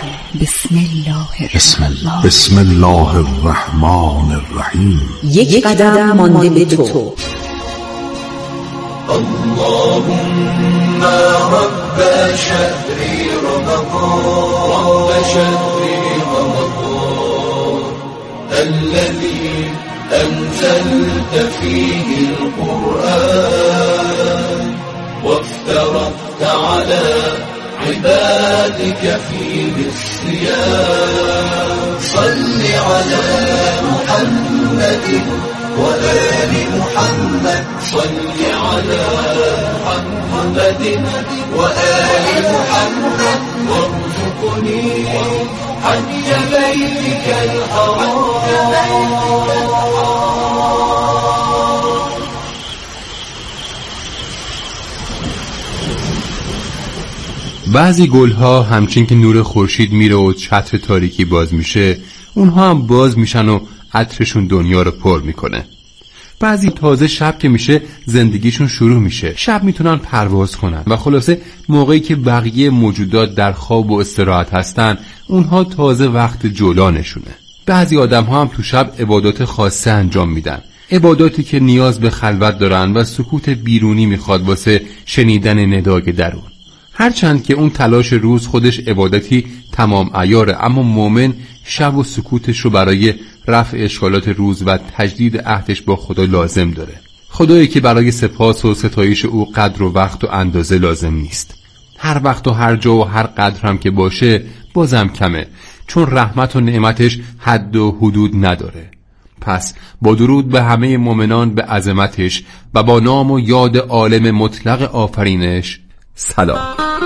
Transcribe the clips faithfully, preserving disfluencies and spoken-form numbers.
بسم الله بسم الله بسم الله الرحمن الرحیم. یک قدم مانده به تو. اللهم رب شهر رمضان رب شهر رمضان الذي أنزلت فيه القرآن وافترضت على عبادك فيه الصيام صل على محمد وآل محمد صل على محمد وآل محمد وارزقني حج بيتك الحرام. بعضی گلها همچین که نور خورشید میره و چتر تاریکی باز میشه، اونها هم باز میشن و عطرشون دنیا رو پر میکنه. بعضی تازه شب که میشه زندگیشون شروع میشه، شب میتونن پرواز کنن و خلاصه موقعی که بقیه موجودات در خواب و استراحت هستن، اونها تازه وقت جولانشونه. بعضی آدم ها هم تو شب عبادات خاصه انجام میدن، عباداتی که نیاز به خلوت دارن و سکوت بیرونی میخواد واسه شنیدن ندای درون. هرچند که اون تلاش روز خودش عبادتی تمام عیاره، اما مومن شب و سکوتش رو برای رفع اشکالات روز و تجدید عهدش با خدا لازم داره. خدایی که برای سپاس و ستایش او قدر و وقت و اندازه لازم نیست. هر وقت و هر جا و هر قدر هم که باشه بازم کمه، چون رحمت و نعمتش حد و حدود نداره. پس با درود به همه مومنان به عظمتش و با نام و یاد عالم مطلق آفرینش، سلام.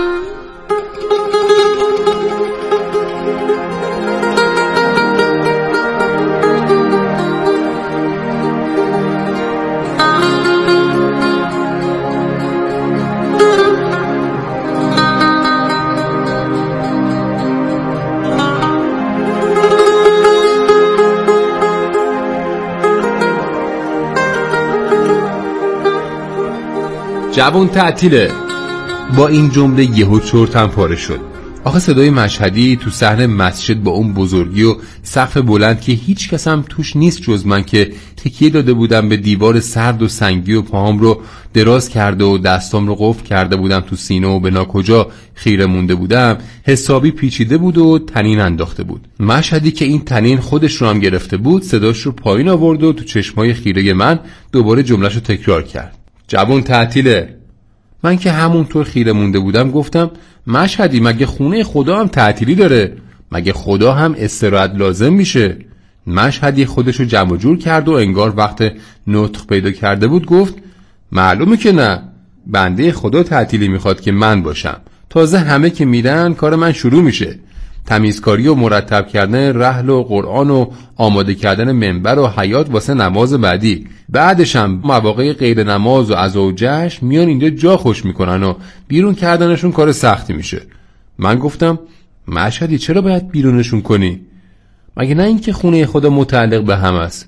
جوون تعطیله. با این جمله یهو چرتم پاره شد. آخه صدای مشهدی تو صحن مسجد با اون بزرگی و سقف بلند که هیچ کس هم توش نیست جز من که تکیه داده بودم به دیوار سرد و سنگی و پاهم رو دراز کرده و دستام رو قفل کرده بودم تو سینه و به ناکجا خیره مونده بودم، حسابی پیچیده بود و تنین انداخته بود. مشهدی که این تنین خودش رو هم گرفته بود صداش رو پایین آورد و تو چشمای خیره من دوباره جمله‌شو تکرار کرد. جوون تعطیله. من که همونطور خیره مونده بودم گفتم مشهدی مگه خونه خدا هم تعطیلی داره؟ مگه خدا هم استراحت لازم میشه؟ مشهدی خودشو جمع جور کرد و انگار وقت نطق پیدا کرده بود گفت معلومه که نه، بنده خدا تعطیلی میخواد که من باشم. تازه همه که میرن کار من شروع میشه، تمیزکاری و مرتب کردن رحل و قرآن و آماده کردن منبر و حیاط واسه نماز بعدی. بعدش هم مواقع غیر نماز و عزا و جشن میان اینجا جا خوش میکنن و بیرون کردنشون کار سختی میشه. من گفتم مشهدی چرا باید بیرونشون کنی؟ مگه نه اینکه خونه خدا متعلق به هم است؟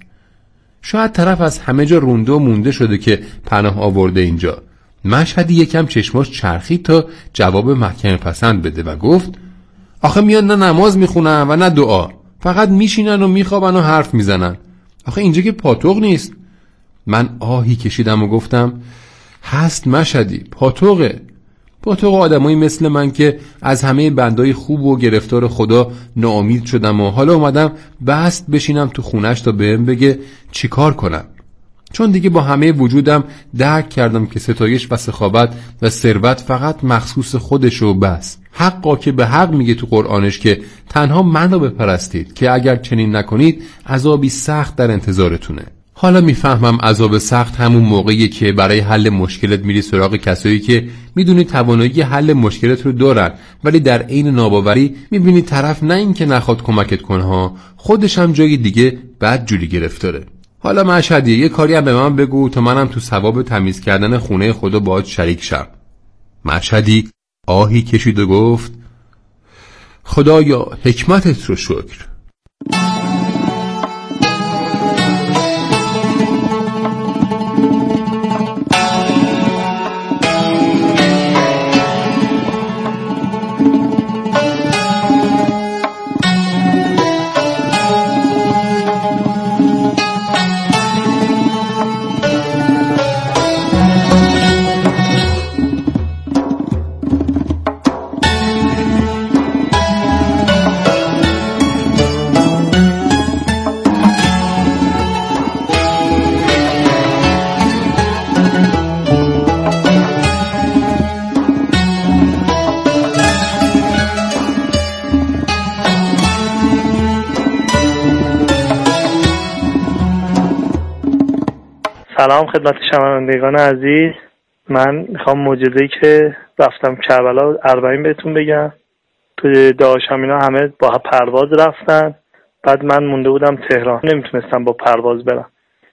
شاید طرف از همه جا رونده و مونده شده که پناه آورده اینجا. مشهدی یکم چشماش چرخید تا جواب محکم پسند بده و گفت آخه میاد نه نماز میخونن و نه دعا، فقط میشینن و میخوابن و حرف میزنن. آخه اینجا که پاتوق نیست. من آهی کشیدم و گفتم هست مشهدی، پاتوقه. پاتوق آدمایی مثل من که از همه بندای خوب و گرفتار خدا ناامید شدم و حالا اومدم بست بشینم تو خونش تا بهم بگه چی کار کنم. چون دیگه با همه وجودم درک کردم که ستایش و سخاوت و ثروت فقط مخصوص خودش و بس. حقا که به حق میگه تو قرآنش که تنها منو بپرستید که اگر چنین نکنید عذابی سخت در انتظارتونه. حالا میفهمم عذاب سخت همون موقعیه که برای حل مشکلت میری سراغ کسایی که میدونی توانایی حل مشکلت رو دارن، ولی در عین ناباوری میبینی طرف نه این که نخواد کمکت کنه ها، خودش هم جای دیگه بد جوری گرفتاره. حالا مشهدی یه کاری هم به من بگو تا منم تو ثواب تمیز کردن خونه خدا باهات شریک شم. مشهدی آهی کشید و گفت خدایا حکمتت رو شکر. سلام خدمت شنوندگان عزیز. من میخوام معجزه‌ای که رفتم کربلا اربعین بهتون بگم. تو داشتم اینا همه با پرواز رفتن، بعد من مونده بودم تهران، نمیتونستم با پرواز برم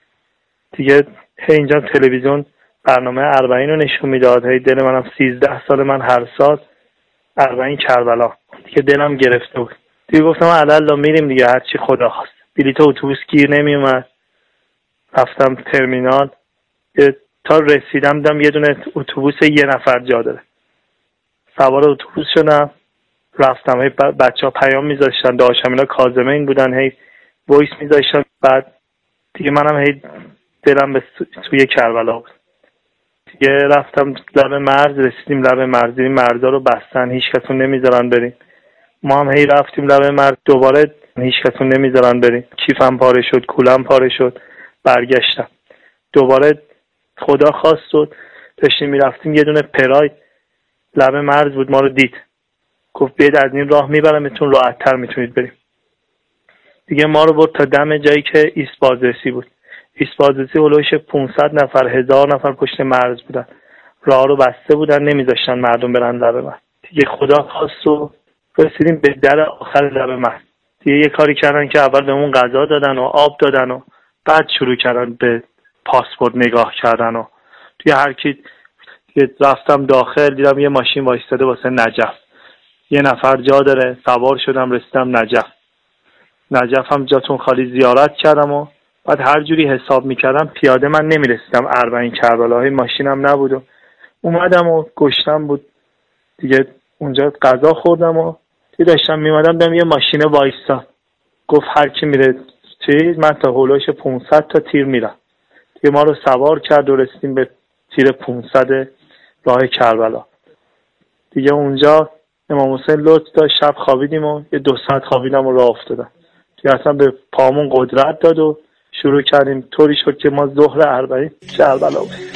دیگه. هی اینجا تلویزیون برنامه اربعین رو نشون میداد، هی دل منم سیزده سال من هر سال اربعین کربلا دیگه دلم گرفته بود دیگه. گفتم علالا میریم دیگه، هرچی خدا خواست. بلیط اتوبوس گیر نمیومد، رفتم ترمینال تا رسیدم دیدم یه دونه اتوبوس یه نفر جا داره، سوار اتوبوس شدم رفتم. هی بچه ها پیام میذاشتن، داشتم اینا کاظمین بودن، هی وایس میذاشتن. بعد دیگه منم هی دلم به توی کربلا بود دیگه. رفتم لب مرز، رسیدیم لب مرز، این مرزا رو بستن، هیچ کسون نمیذارن بریم. ما هم هی رفتیم لب مرز، دوباره هیچ کسون نمیذارن بریم. کیفم پاره شد، کولم پاره شد، برگشتم دوباره. خدا خواست و داشتیم میرفتیم، یه دونه پراید لب مرز بود، ما رو دید، گفت بیاید از این راه میبرمتون، راحت‌تر میتونید بریم دیگه. ما رو برد تا دم جایی که ایست بازرسی بود. ایست بازرسی هلوش پانصد نفر هزار نفر پشت مرز بودن، راه رو بسته بودن، نمیذاشتن مردم برن لب مرز دیگه. خدا خواست و رسیدیم به در آخر لب مرز دیگه. یه کاری کردن که اول بهمون غذا دادن و آب دادن و بعد شروع کردن به پاسپورت نگاه کردن و توی هر کی. رفتم داخل، دیدم یه ماشین وایستاده واسه نجف، یه نفر جا داره، سوار شدم رسیدم نجف. نجف هم جاتون خالی زیارت کردم و بعد هر جوری حساب میکردم پیاده من نمیرسیدم اربعین کربلا، ماشینم نبود و اومدم و گشتم بود دیگه. اونجا غذا خوردم و دیگه داشتم میمدم دیدم یه ماشینه وایستا، گفت هر کی میره چیز، من تا هولوش پانصد تا تیر میرم دیگه. ما رو سوار کرد و رسیدیم به تیر پانصد راه کربلا دیگه. اونجا امام حسین لطف داشت، شب خوابیدیم و یه دو ساعت خوابیدم و راه افتادم دیگه. اصلا به پامون قدرت داد و شروع کردیم. طوری شد که ما ظهر اربعین کربلا بود.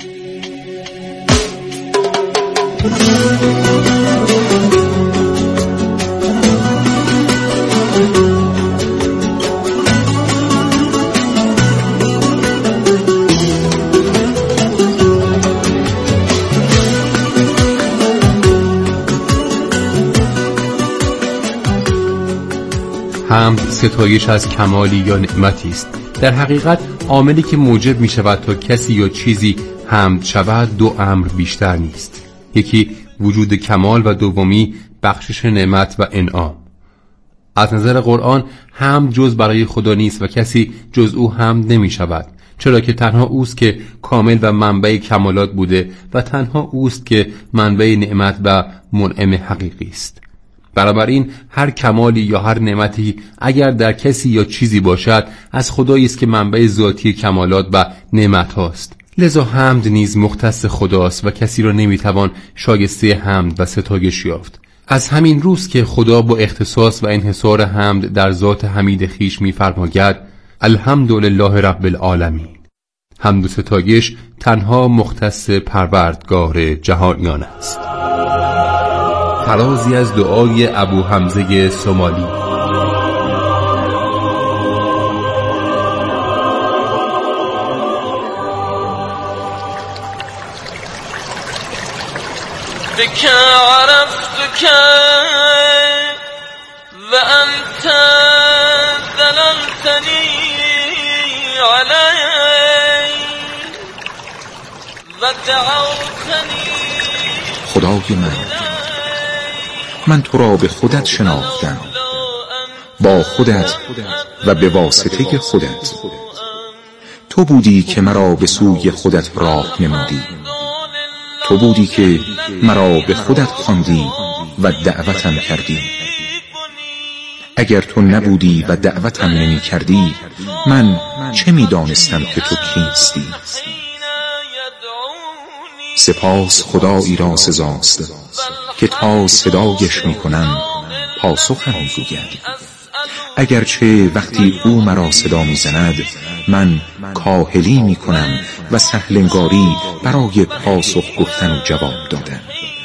حمد ستایش از کمالی یا نعمتی است. در حقیقت عاملی که موجب می شود تا کسی یا چیزی حمد شود دو امر بیشتر نیست. یکی وجود کمال و دومی بخشش نعمت و انعام. از نظر قرآن حمد جز برای خدا نیست و کسی جز او حمد نمی شود، چرا که تنها اوست که کامل و منبع کمالات بوده و تنها اوست که منبع نعمت و منعم حقیقی است. بنابراین هر کمالی یا هر نعمتی اگر در کسی یا چیزی باشد از خدایی است که منبع ذاتی کمالات و نعمت هاست. لذا حمد نیز مختص خداست و کسی را نمیتوان شایسته حمد و ستایش یافت. از همین روز که خدا با اختصاص و انحصار حمد در ذات حمید خیش می‌فرماید الحمدلله رب العالمین. حمد و ستایش تنها مختص پروردگار جهانیان است. فرازی از دعای ابو حمزه سومالی. بك عرفتك وأنت ظلمتني علي ودعوتني. خدای من، من تو را به خودت شناختم، با خودت و به واسطه خودت. تو بودی که مرا به سوی خودت راه نمودی، تو بودی که مرا به خودت خواندی و دعوتم کردی. اگر تو نبودی و دعوتم نمی کردی من چه می دانستم که تو کیستی؟ سپاس خدایی را سزاست که تا صدایش می کنم پاسخم می گوید. اگرچه وقتی او مرا صدا می زند من کاهلی می کنم و سهلنگاری برای پاسخ گفتن و جواب دادن.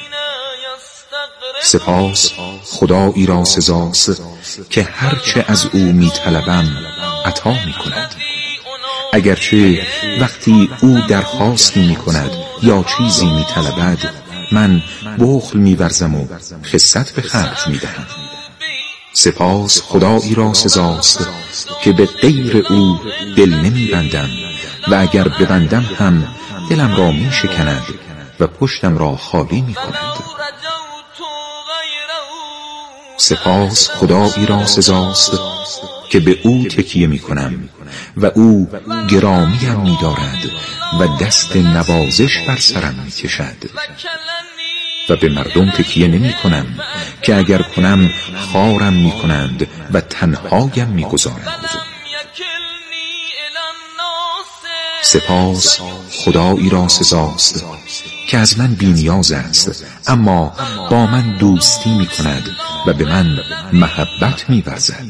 سپاس خدایی را سزاست که هرچه از او می طلبم عطا می کند اگرچه وقتی او درخواستی می کند یا چیزی می طلبد، من بخل می ورزم و خست به خرج می دهم. سپاس خدایی را سزاست که به غیر او دل نمی بندم و اگر ببندم هم دلم را می شکند و پشتم را خالی می کند. سپاس خدایی را سزاست که به او تکیه می کنم و او گرامیم می دارد و دست نوازش بر سرم می کشد و به مردم تکیه نمی کنم که اگر کنم خارم می کنند و تنهایم می گذارند. سپاس خدایی را سزاست که از من بی‌نیاز است اما با من دوستی می کند و به من محبت می ورزد.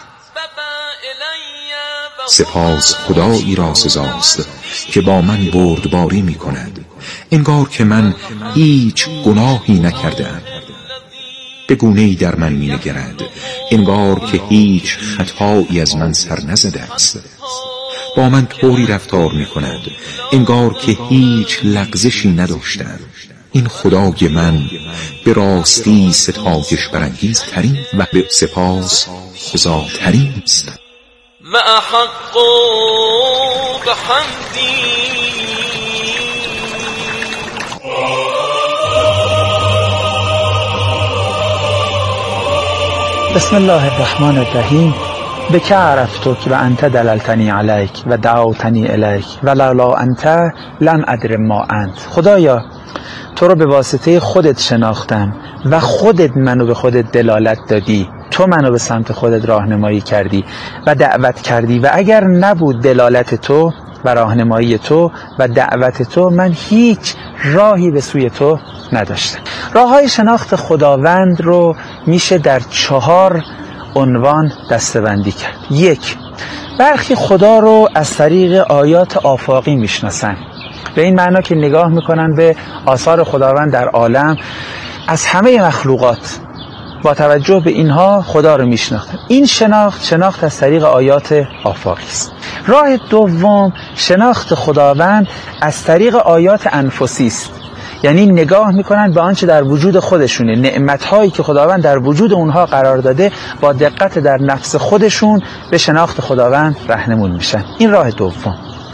سپاس خدایی را سزاست که با من بردباری می کند انگار که من هیچ گناهی نکردم. به گونه‌ای در من می نگرد انگار که هیچ خطایی از من سر نزده است. با من طوری رفتار می کند انگار که هیچ لغزشی نداشتم. این خدای من به راستی ستایش برانگیز ترین و به سپاس خضاعترین است. و احق بحمدی. بسم الله الرحمن الرحیم. بک عرفتک و انت دللتنی علیک و دعوتنی الیک و لولا انت لم ادر ما انت. خدایا تو رو به واسطه خودت شناختم و خودت منو به خودت دلالت دادی. تو منو به سمت خودت راهنمایی کردی و دعوت کردی و اگر نبود دلالت تو و راهنمایی تو و دعوت تو من هیچ راهی به سوی تو نداشتم. راههای شناخت خداوند رو میشه در چهار عنوان دسته‌بندی کرد. یک، برخی خدا رو از طریق آیات آفاقی میشناسن، به این معنا که نگاه میکنن به آثار خداوند در عالم از همه مخلوقات، با توجه به اینها خدا رو میشناختن. این شناخت شناخت از طریق آیات آفاقی است. راه دوم شناخت خداوند از طریق آیات انفسی است، یعنی نگاه میکنن به آنچه در وجود خودشونه، نعمتهایی که خداوند در وجود اونها قرار داده، با دقت در نفس خودشون به شناخت خداوند راهنمون میشن. این راه دوم.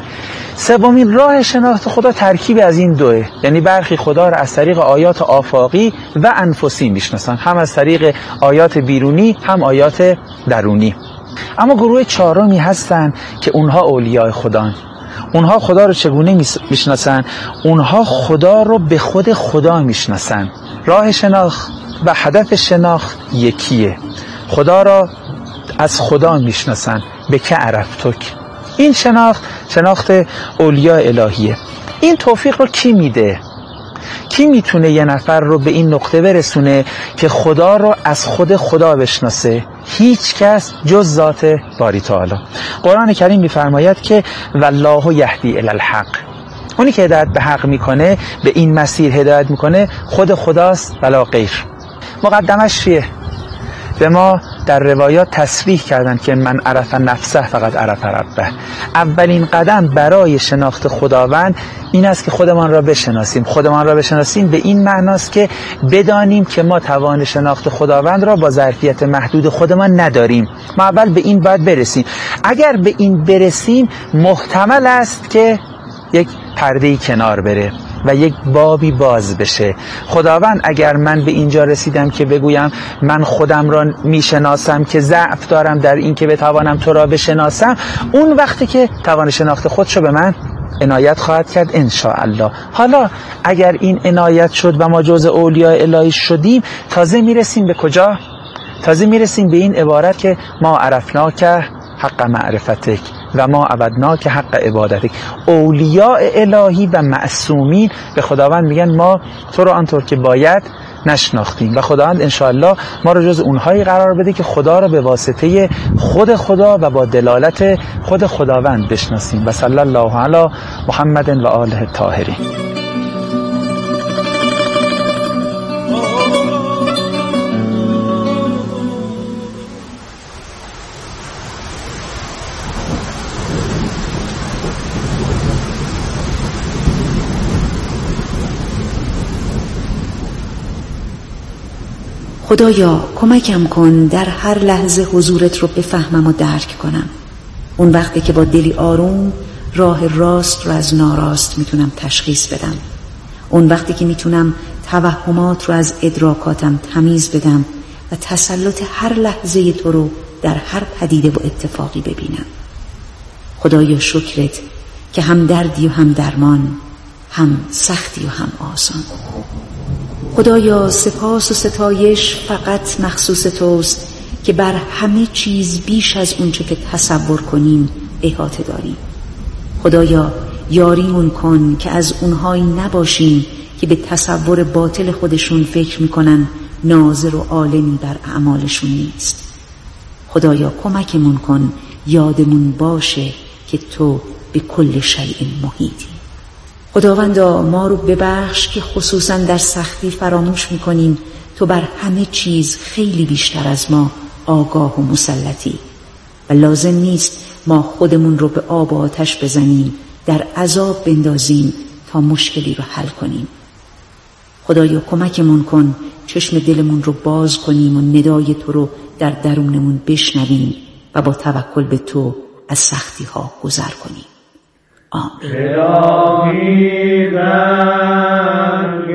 سومین راه شناخت خدا ترکیب از این دوه، یعنی برخی خدا را از طریق آیات آفاقی و انفسی میشناسن، هم از طریق آیات بیرونی هم آیات درونی. اما گروه چهارمی هستن که اونها اولیاء خدان. اونها خدا رو چگونه میشناسن؟ اونها خدا رو به خود خدا میشناسن. راه شناخت و هدف شناخت یکیه. خدا را از خدا میشناسن. به که عرفتک. این شناخت شناخت اولیاء الهیه. این توفیق رو کی میده؟ کی میتونه یه نفر رو به این نقطه برسونه که خدا رو از خود خدا بشناسه؟ هیچ کس جز ذات باری تعالی. قرآن کریم میفرماید که والله یهدی الی الحق. اونی که هدایت به حق میکنه، به این مسیر هدایت میکنه، خود خداست ولا غیر. مقدمش چیه؟ به ما در روایات تصریح کردن که من عرف نفسه فقط عرف ربه. اولین قدم برای شناخت خداوند این است که خودمان را بشناسیم. خودمان را بشناسیم به این معناست که بدانیم که ما توان شناخت خداوند را با ظرفیت محدود خودمان نداریم. ما اول به این باید برسیم. اگر به این برسیم محتمل است که یک پرده‌ای کنار بره و یک بابی باز بشه. خداوند اگر من به اینجا رسیدم که بگویم من خودم را میشناسم که ضعف دارم در این که بتوانم تو را بشناسم، اون وقتی که توان شناخت خودشو به من عنایت خواهد کرد ان شاء الله. حالا اگر این عنایت شد و ما جزء اولیاء الهی شدیم، تازه میرسیم به کجا؟ تازه میرسیم به این عبارت که ما عرفناک حق معرفتک و ما عبدناک حق عبادتک. اولیاء الهی و معصومین به خداوند میگن ما تو رو آنطور که باید نشناختیم و خداوند انشاءالله ما رو جز اونهایی قرار بده که خدا رو به واسطه خود خدا و با دلالت خود خداوند بشناسیم. و صلی الله علی محمد و آله الطاهرین. خدایا کمکم کن در هر لحظه حضورت رو بفهمم و درک کنم. اون وقتی که با دلی آروم راه راست رو از ناراست میتونم تشخیص بدم. اون وقتی که میتونم توهمات رو از ادراکاتم تمیز بدم و تسلط هر لحظه تو رو در هر پدیده و اتفاقی ببینم. خدایا شکرت که هم دردی و هم درمان، هم سختی و هم آسان. خدایا سپاس و ستایش فقط مخصوص توست که بر همه چیز بیش از اون چه که تصور کنیم احاطه داریم. خدایا یاریمون کن که از اونهایی نباشیم که به تصور باطل خودشون فکر میکنن ناظر و عالمی بر اعمالشون نیست. خدایا کمکمون کن یادمون باشه که تو به کل شیء محیطی. خداوندا ما رو ببخش که خصوصا در سختی فراموش میکنیم تو بر همه چیز خیلی بیشتر از ما آگاه و مسلطی و لازم نیست ما خودمون رو به آب و آتش بزنیم، در عذاب بندازیم تا مشکلی رو حل کنیم. خدایا کمکمون کن چشم دلمون رو باز کنیم و ندای تو رو در درونمون بشنویم و با توکل به تو از سختی ها گذر کنیم. آمین. الهی برگ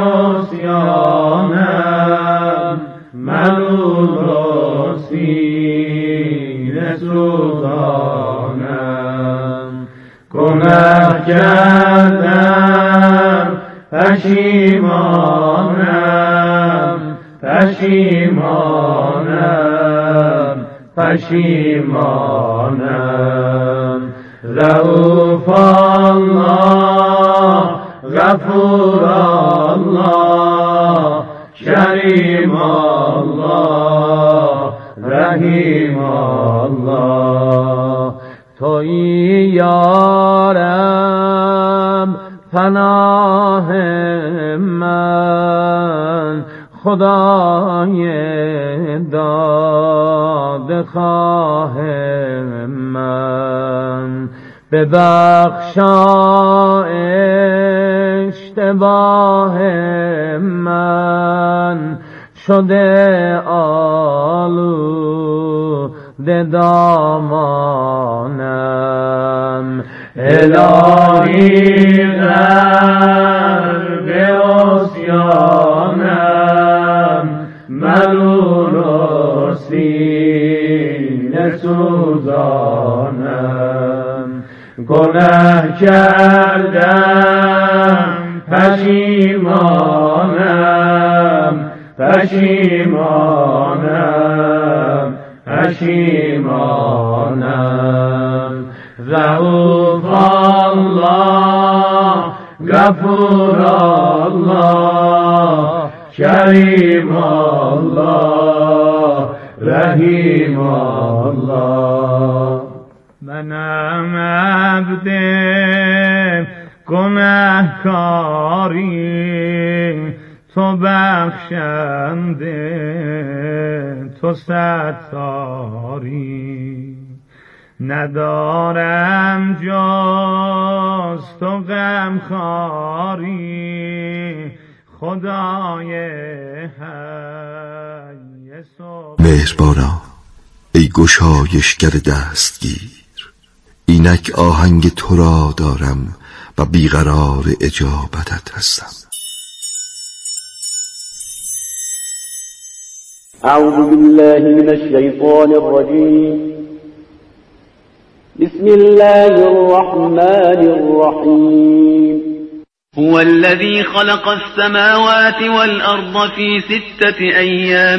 آسیانم ملول و سینه سوزانم، گناه کردم پشیمانم پشیمانم پشیمانم. رؤوف الله غفور الله کریم الله رحیم الله. تویی یارم پناه من، خدای دادخواه من. ببخشا اشتباه من، شده آلوده دامانم. الهی غرق عصیانم ملول و سینه سوزانم، گناه کردم پشیمانم پشیمانم پشیمانم. رؤوف الله غفور الله کریم الله رحیم الله. منم عبد گناهکاری، تو بخشنده تو ستاری. ندارم جز تو غمخواری، خدای حی صبح. مهربانا ای گشایشگر دستگیر، اینک آهنگ تو را دارم و بیقرار اجابتت هستم. اعوذ بالله من الشیطان الرجیم. بسم الله الرحمن الرحیم. هو الذي خلق السماوات والأرض في ستة أيام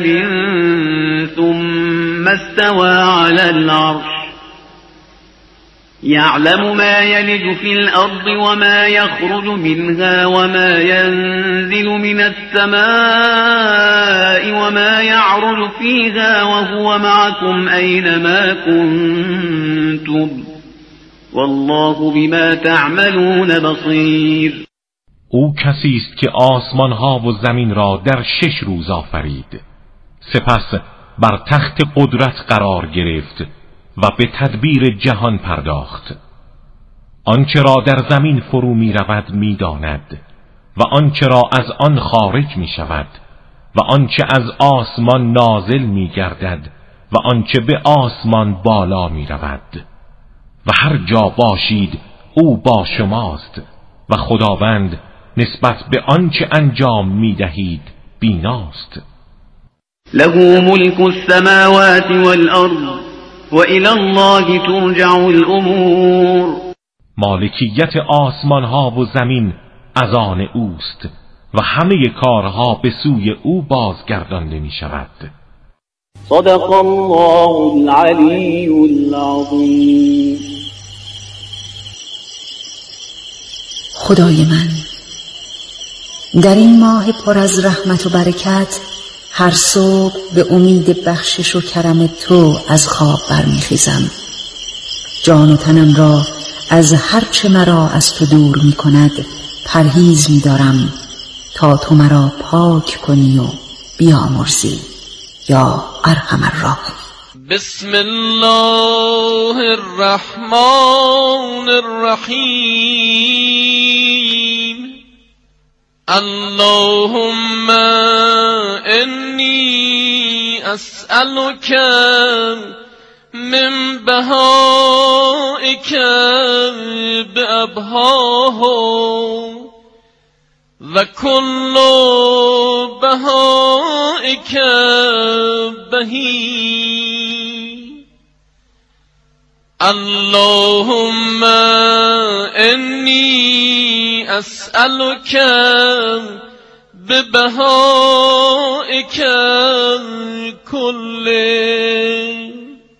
ثم استوى على العرش يعلم ما يلج في الأرض وما يخرج منها وما ينزل من السماء وما يعرج فيها وهو معكم أينما كنتم والله بما تعملون بصير. او کسی است که آسمان ها و زمین را در شش روز آفرید، سپس بر تخت قدرت قرار گرفت و به تدبیر جهان پرداخت. آنچه را در زمین فرو می رود می داند و آنچه را از آن خارج می شود و آنچه از آسمان نازل می گردد و آنچه به آسمان بالا می رود و هر جا باشید او با شماست و خداوند نسبت به آنچه انجام می دهید بیناست. له ملك السماوات والأرض وإلى الله ترجع الأمور. مالکیت آسمان ها و زمین از آن اوست و همه کارها به سوی او بازگردانده می شود. صدق الله العلی العظیم. خدای من، در این ماه پر از رحمت و برکت هر صبح به امید بخشش و کرم تو از خواب برمیخیزم. جان و تنم را از هر چه مرا از تو دور می کند پرهیز می دارم تا تو مرا پاک کنی و بیامرزی یا ارحم الراحمین. بسم الله الرحمن الرحیم. اللهم انی اسألک من بهائک بأبهاهم و کل بهائک بهی. اللهم انی اسألک ببهائک کله.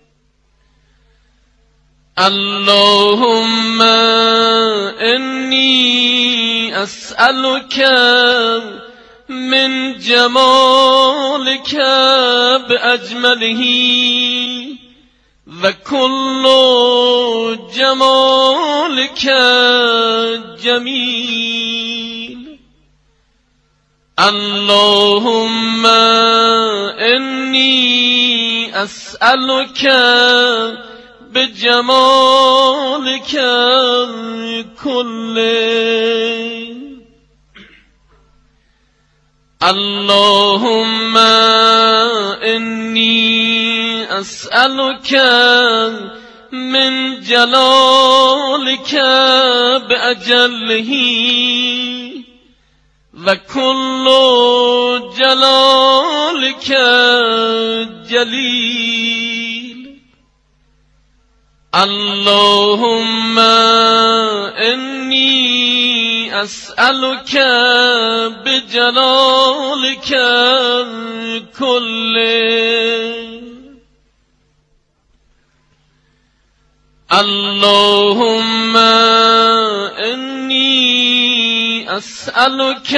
اللهم انی اسألک من جمالک باجمله و کل جمالک جمیل. اللهم انی اسألک بجمالک کله. اللهم انی اسألک من جلالک باجله و کل جلالک جلیل. اللهم انی اسألک بجلالک کله. اللهم انی اسألک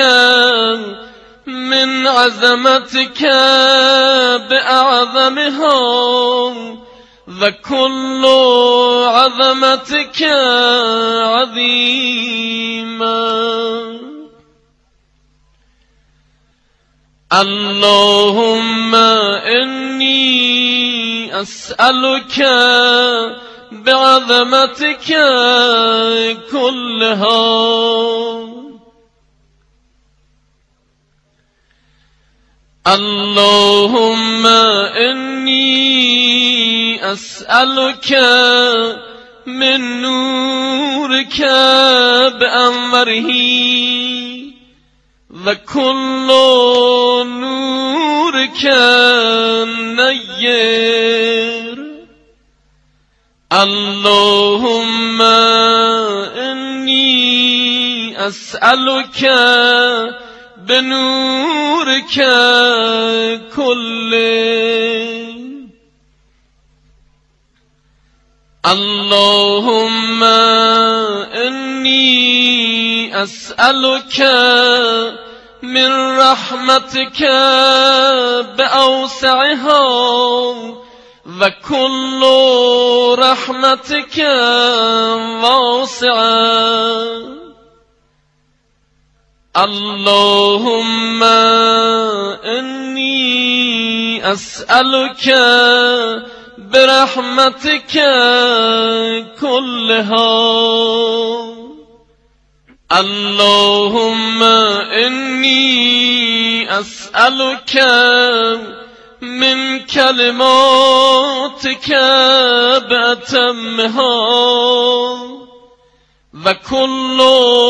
من عظمتک بأعظمها و کل عظمتک عظیما. اللهم انی اسألک بعظمتك كلها. اللهم إني أسألك من نورك بأنوره وكل نورك نير. اللهم إني أسألك بنورك كله. اللهم إني أسألك من رحمتك بأوسعها وكل رحمتك واسعة. اللهم إني أسألك برحمتك كلها. اللهم إني أسألك من كلماتك بأتمها وكل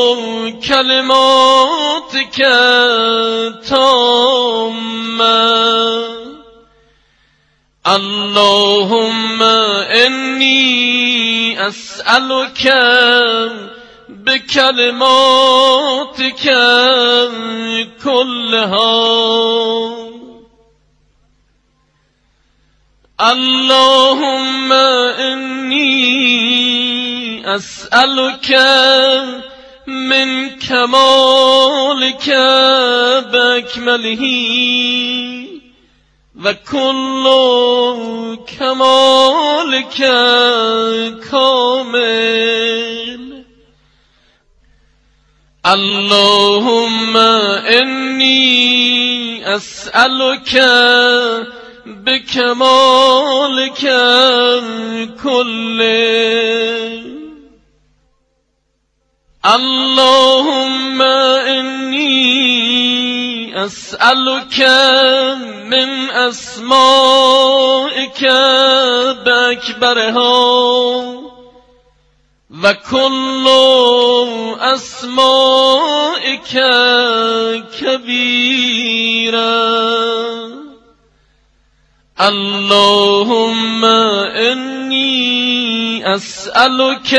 كلماتك تامة اللهم إني أسألك بكلماتك كلها اللهم إني أسألك من كمالك بأكمله وكل كمالك كامل اللهم إني أسألك بكمالك كله اللهم إني أسألك من أسمائك بأكبرها وكل أسمائك كبيرا اللهم إني أسألك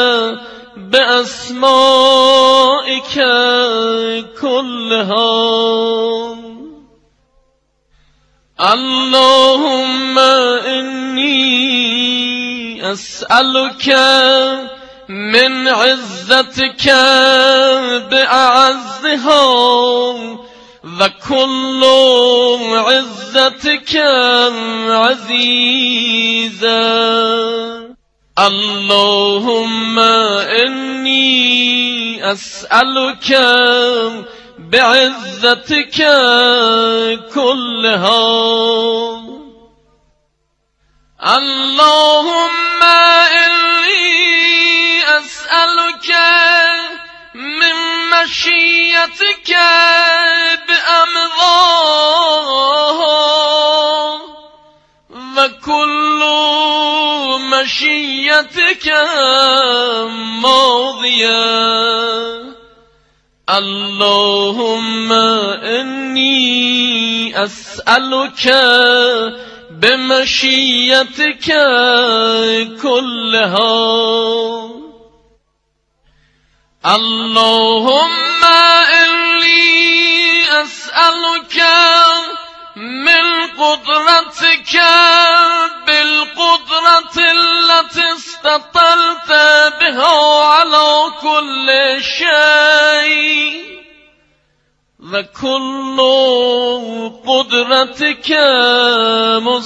بأسمائك كلها اللهم إني أسألك من عزتك بأعزها وكل عزتك عزيزا اللهم إني أسألك بعزتك كلها اللهم إني أسألك من مشيتك بأمضاها وكل مشيتك ماضية اللهم إني أسألك بمشيتك كلها اللهم إني أسألك من قدرتك بالقدرة التي استطلت بها على كل شيء وكل قدرتك